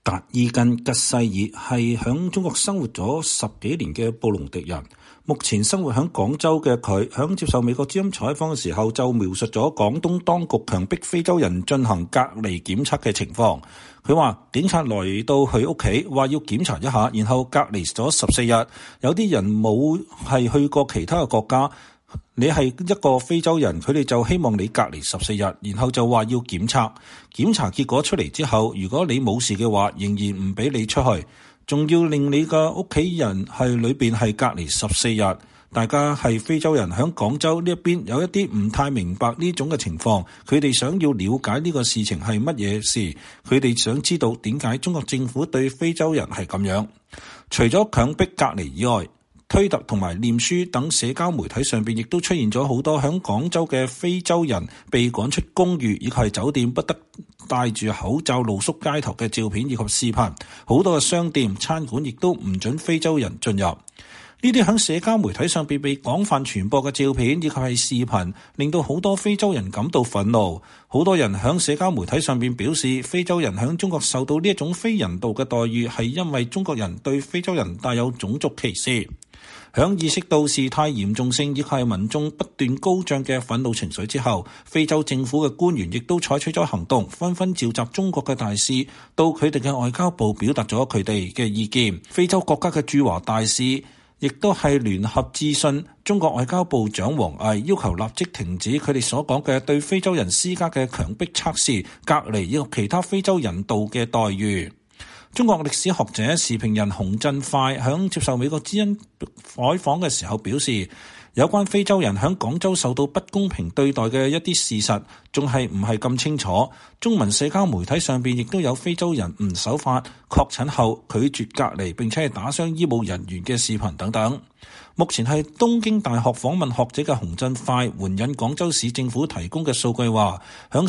達爾根·吉西爾係響中國生活咗10幾年嘅布隆迪人，目前生活響廣州嘅佢，響接受美國之音採訪嘅時候就描述咗廣東當局強迫非洲人進行隔離檢測嘅情況。佢話警察來到佢屋企，話要檢查一下，然後隔離咗14日。有啲人冇係去過其他嘅國家，你係一個非洲人，佢哋就希望你隔離14日，然後就話要檢測。檢查結果出嚟之後，如果你冇事嘅話，仍然唔俾你出去，仲要令你嘅屋企人係裏邊係隔離14日。大家係非洲人，喺廣州呢一邊有一啲唔太明白呢種嘅情況，佢哋想要了解呢個事情係乜嘢事，佢哋想知道點解中國政府對非洲人係咁樣。除咗強迫隔離以外，推特同埋臉書等社交媒體上邊亦都出現咗好多響廣州嘅非洲人被趕出公寓以及係酒店，不得戴住口罩露宿街頭嘅照片以及視頻。好多嘅商店、餐館亦都唔准非洲人進入。呢啲響社交媒體上邊被廣泛傳播嘅照片以及係視頻，令到好多非洲人感到憤怒。好多人響社交媒體上邊表示，非洲人響中國受到呢一種非人道嘅待遇，係因為中國人對非洲人帶有種族歧視。響意識到事態嚴重性以及係民眾不斷高漲嘅憤怒情緒之後，非洲政府嘅官員亦都採取咗行動，紛紛召集中國嘅大使到佢哋嘅外交部表達咗佢哋嘅意見。非洲國家嘅駐華大使亦都係聯合致信中國外交部長王毅，要求立即停止佢哋所講嘅對非洲人施加嘅強迫測試、隔離以及其他非洲人道嘅待遇。中國歷史學者時評人洪振快響接受美國之音採訪嘅時候表示，有關非洲人響廣州受到不公平對待嘅一啲事實仲係唔係咁清楚。中文社交媒體上邊亦都有非洲人唔守法、確診後拒絕隔離並且係打傷醫務人員嘅視頻等等。目前係東京大學訪問學者嘅洪振快援引廣州市政府提供嘅數據話，響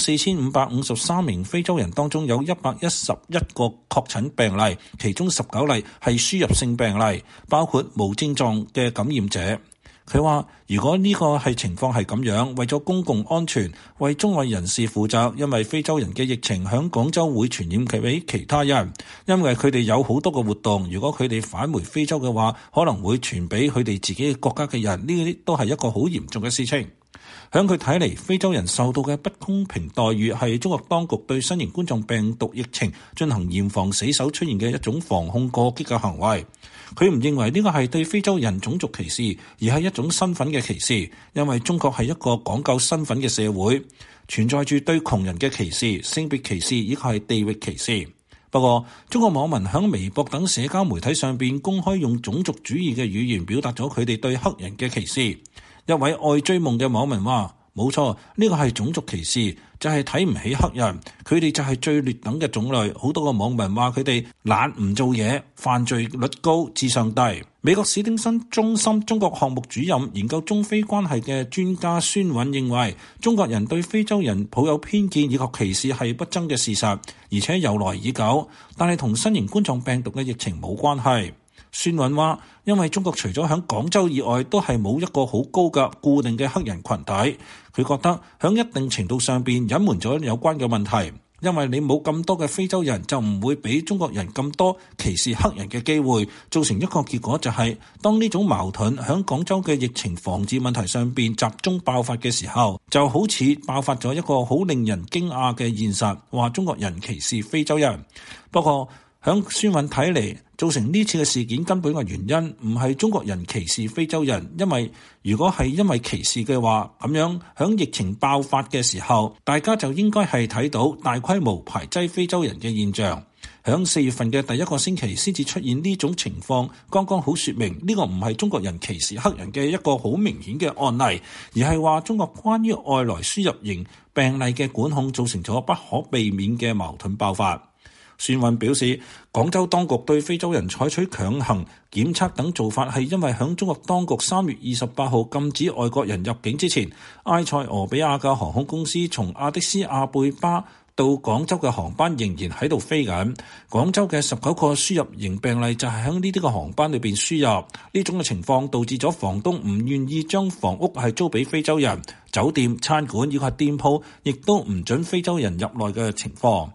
4553名非洲人當中有111個確診病例，其中19例係輸入性病例，包括無症狀嘅感染者。佢話如果呢個係情況係咁樣，為咗公共安全，為中外人士負責，因為非洲人嘅疫情響廣州會傳染俾其他人，因為佢哋有好多個活動，如果佢哋返回非洲嘅話，可能會傳俾佢哋自己嘅國家嘅人，呢啲都係一個好嚴重嘅事情。響佢睇嚟，非洲人受到嘅不公平待遇係中國當局對新型冠狀病毒疫情進行嚴防死守出現嘅一種防控過激嘅行為。佢唔認為呢個係對非洲人種族歧視，而係一種身份嘅歧視，因為中國係一個講究身份嘅社會，存在住對窮人嘅歧視、性別歧視以及係地域歧視。不過，中國網民響微博等社交媒體上邊公開用種族主義嘅語言表達咗佢哋對黑人嘅歧視。一位愛追夢嘅網民話：冇錯，呢個係種族歧視，就係睇唔起黑人，佢哋就係最劣等嘅種類。好多個網民話佢哋懶唔做嘢，犯罪率高，智商低。美國史丁森中心中國項目主任研究中非關係嘅專家孫韻認為，中國人對非洲人抱有偏見以及歧視係不爭嘅事實，而且由來已久，但係同新型冠狀病毒嘅疫情冇關係。孫韻話，因為中國除咗喺廣州以外，都係冇一個好高嘅固定嘅黑人群體。佢覺得喺一定程度上邊隱瞞咗有關嘅問題，因為你冇咁多嘅非洲人，就唔會俾中國人咁多歧視黑人嘅機會，造成一個結果就係，當呢種矛盾喺廣州嘅疫情防治問題上邊集中爆發嘅時候，就好似爆發咗一個好令人驚訝嘅現實，話中國人歧視非洲人。不過，響孫韻睇嚟，造成呢次嘅事件根本嘅原因唔係中國人歧視非洲人，因為如果係因為歧視嘅話，咁樣響疫情爆發嘅時候，大家就應該係睇到大規模排擠非洲人嘅現象。響4月份嘅第一個星期先至出現呢種情況，剛剛好說明呢個唔係中國人歧視黑人嘅一個好明顯嘅案例，而係話中國關於外來輸入型病例嘅管控造成咗不可避免嘅矛盾爆發。孫韻表示，廣州當局對非洲人採取強行檢測等做法係因為響中國當局3月28號禁止外國人入境之前，埃塞俄比亞嘅航空公司從阿的斯亞貝巴到廣州嘅航班仍然喺度飛緊。廣州嘅19個輸入型病例就係喺呢啲個航班裏邊輸入。呢種嘅情況導致咗房東唔願意將房屋係租俾非洲人，酒店、餐館以及店鋪亦都唔准非洲人入內嘅情況。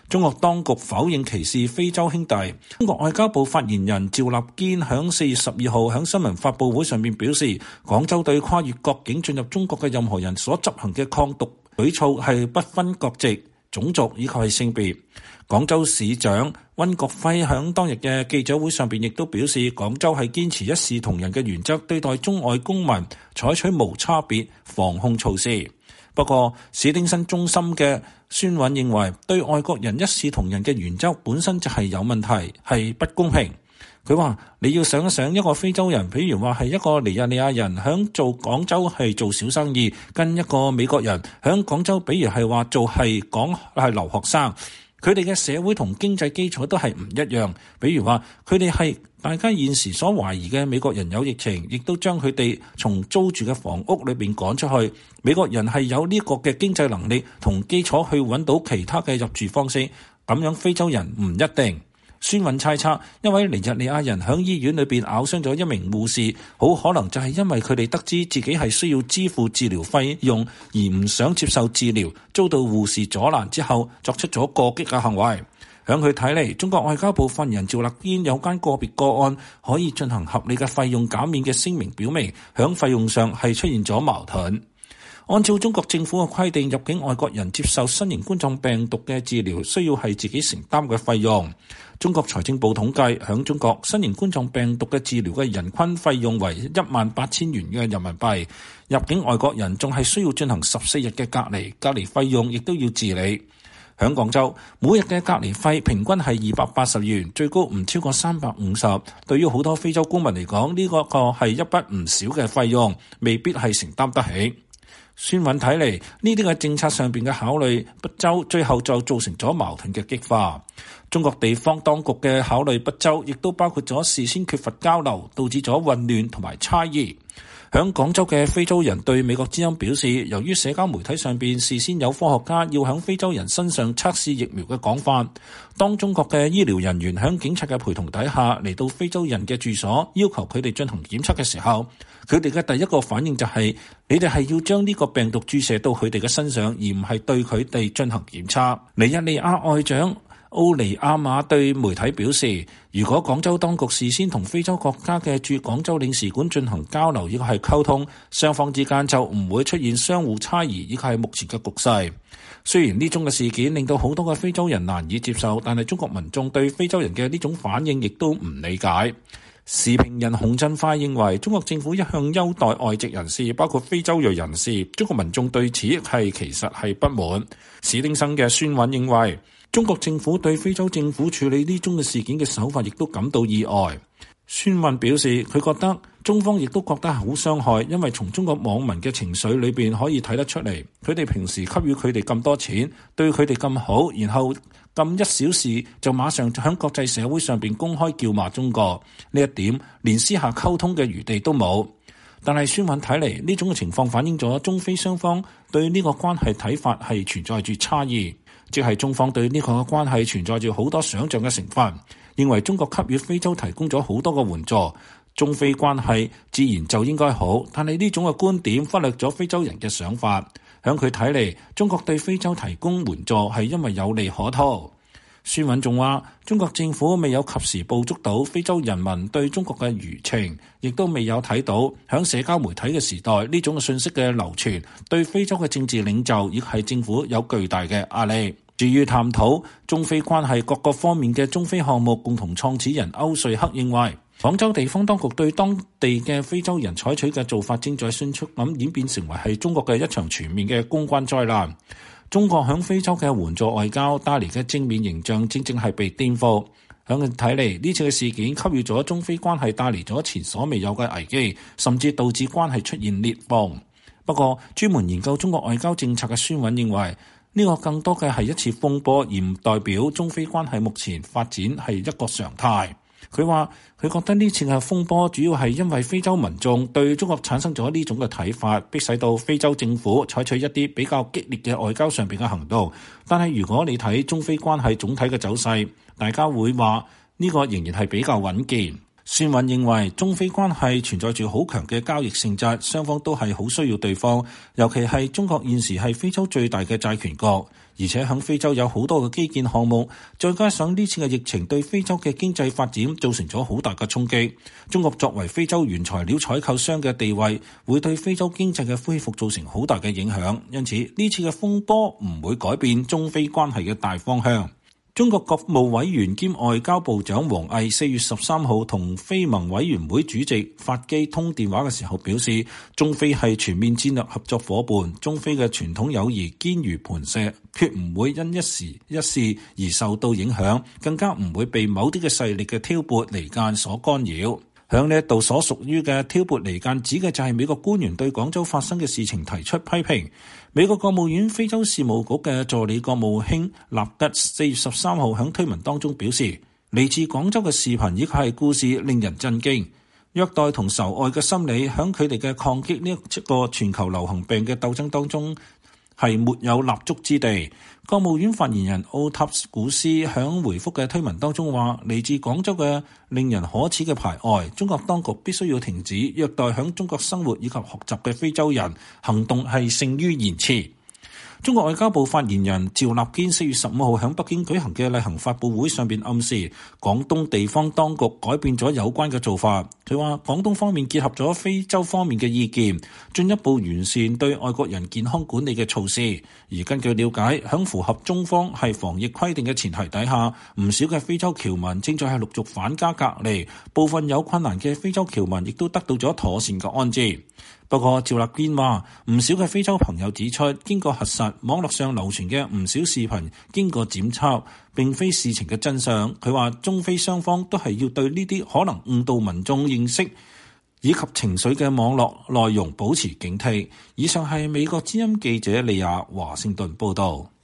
中國當局否認歧視非洲兄弟。中國外交部發言人趙立堅喺4月12號喺新聞發佈會上面表示，廣州對跨越國境進入中國嘅任何人所執行嘅抗獨舉措係不分國籍、種族以及係性別。廣州市長溫國輝喺當日嘅記者會上邊亦都表示，廣州係堅持一視同仁嘅原則對待中外公民，採取無差別防控措施。不過，史丁生中心嘅孫韻認為，對外國人一視同仁嘅原則本身就係有問題，係不公平。佢話：你要想一想，一個非洲人，譬如話係一個尼日利亞人響做廣州係做小生意，跟一個美國人響廣州，比如係話做係講係留學生。佢哋嘅社會同經濟基礎都係唔一樣，比如話佢哋係大家現時所懷疑嘅美國人有疫情，亦都將佢哋從租住嘅房屋裏邊趕出去。美國人係有呢個嘅經濟能力同基礎去揾到其他嘅入住方式，咁樣非洲人唔一定。孫韻猜測，一位尼日利亞人喺醫院裏邊咬傷咗一名護士，好可能就係因為佢哋得知自己係需要支付治療費用，而唔想接受治療，遭到護士阻攔之後，作出咗過激嘅行為。喺佢睇嚟，中國外交部發言人趙立堅有關個別個案可以進行合理嘅費用減免嘅聲明，表明喺費用上係出現咗矛盾。按照中國政府嘅規定，入境外國人接受新型冠狀病毒嘅治療，需要係自己承擔嘅費用。中國財政部統計，響中國新型冠狀病毒嘅治療嘅人均費用為18000元嘅人民幣。入境外國人仲係需要進行14日嘅隔離，隔離費用亦都要自理。響廣州，每日嘅隔離費平均係280元，最高唔超過350。對於好多非洲公民嚟講，呢個係一筆唔少嘅費用，未必係承擔得起。孫韻睇嚟，呢啲嘅政策上邊嘅考慮不周，最後就造成咗矛盾嘅激化。中國地方當局嘅考慮不周，亦都包括咗事先缺乏交流，導致咗混亂同埋差異。響廣州嘅非洲人對美國之音表示，由於社交媒體上邊事先有科學家要響非洲人身上測試疫苗嘅講法，當中國嘅醫療人員響警察嘅陪同底下嚟到非洲人嘅住所，要求佢哋進行檢測嘅時候，佢哋嘅第一個反應就係，你哋係要將呢個病毒注射到佢哋嘅身上，而唔係對佢哋進行檢測。尼日利亞外長奧尼亞馬對媒體表示，如果廣州當局事先同非洲國家嘅駐廣州領事館進行交流，亦係溝通，雙方之間就唔會出現相互猜疑，亦係目前嘅局勢。雖然呢種嘅事件令到好多嘅非洲人難以接受，但係中國民眾對非洲人嘅呢種反應亦都唔理解。時評人洪振快認為，中國政府一向優待外籍人士，包括非洲裔人士，中國民眾對此其實係不滿。史丁生嘅孫韻認為，中國政府對非洲政府處理呢宗嘅事件嘅手法亦都感到意外。孫韻表示，佢覺得中方亦都覺得好傷害，因為從中國網民嘅情緒裏邊可以睇得出嚟，佢哋平時給予佢哋咁多錢，對佢哋咁好，然後咁一小事就馬上喺國際社會上邊公開叫罵中國，呢一點連私下溝通嘅餘地都冇。但係孫韻睇嚟，呢種嘅情況反映咗中非雙方對呢個關係睇法係存在住差異，即係中方對呢個關係存在住好多想像嘅成分，認為中國給予非洲提供咗好多嘅援助，中非關係自然就應該好。但係呢種嘅觀點忽略咗非洲人嘅想法。響佢睇嚟，中國對非洲提供援助係因為有利可圖。孫韻仲話，中國政府未有及時捕捉到非洲人民對中國嘅輿情，亦都未有睇到響社交媒體嘅時代呢種嘅信息嘅流傳，對非洲嘅政治領袖亦係政府有巨大嘅壓力。至於探討中非關係各個方面嘅中非項目共同創始人歐瑞克認為，廣州地方當局對當地嘅非洲人採取嘅做法正在迅速咁演變成為係中國嘅一場全面嘅公關災難。中國響非洲嘅援助外交帶嚟嘅正面形象正正係被顛覆。響佢睇嚟，呢次嘅事件給予咗中非關係帶嚟咗前所未有嘅危機，甚至導致關係出現裂縫。不過，專門研究中國外交政策嘅孫韻認為，呢個更多嘅係一次風波，而唔代表中非關係目前發展係一個常態。佢話，佢覺得呢次嘅風波主要係因為非洲民眾對中國產生咗呢種嘅睇法，迫使到非洲政府採取一啲比較激烈嘅外交上邊嘅行動。但係如果你睇中非關係總體嘅走勢，大家會話呢個仍然係比較穩健。 孫雲認為中非關係存在住好強嘅交易性質，雙方都係好需要對方，尤其係中國現時係非洲最大嘅債權國，而且喺非洲有好多嘅基建項目，再加上呢次嘅疫情對非洲嘅經濟發展造成咗好大嘅衝擊。中國作為非洲原材料採購商嘅地位，會對非洲經濟嘅恢復造成好大嘅影響，因此呢次嘅風波唔會改變中非關係嘅大方向。中國國務委員兼外交部長王毅4月13號同非盟委員會主席法基通電話嘅時候表示，中非係全面戰略合作夥伴，中非嘅傳統友誼堅如磐石，決唔會因一時一事而受到影響，更加唔會被某啲嘅勢力嘅挑撥離間所干擾。響呢一度所屬於嘅挑撥離間指嘅就係美國官員對廣州發生嘅事情提出批評。美國國務院非洲事務局嘅助理國務卿納吉4月13號響推文當中表示，嚟自廣州嘅視頻以及係故事令人震驚，虐待同仇愛嘅心理響佢哋嘅抗擊呢一個全球流行病嘅鬥爭當中係沒有立足之地。國務院發言人奧塔斯古斯響回覆嘅推文當中話，嚟自廣州嘅令人可恥嘅排外，中國當局必須要停止虐待響中國生活以及學習嘅非洲人，行動係勝於言辭。中國外交部發言人趙立堅4月15號喺北京舉行嘅例行發佈會上邊暗示，廣東地方當局改變咗有關嘅做法。佢話廣東方面結合咗非洲方面嘅意見，進一步完善對外國人健康管理嘅措施。而根據了解，喺符合中方係防疫規定嘅前提底下，唔少嘅非洲僑民正在係陸續返家隔離，部分有困難嘅非洲僑民亦都得到咗妥善嘅安置。不過趙立堅話，唔少嘅非洲朋友指出，經過核實，網絡上流傳嘅唔少視頻經過檢測，並非事情嘅真相。佢話中非雙方都係要對呢啲可能誤導民眾認識以及情緒嘅網絡內容保持警惕。以上係美國之音記者利亞華盛頓報道。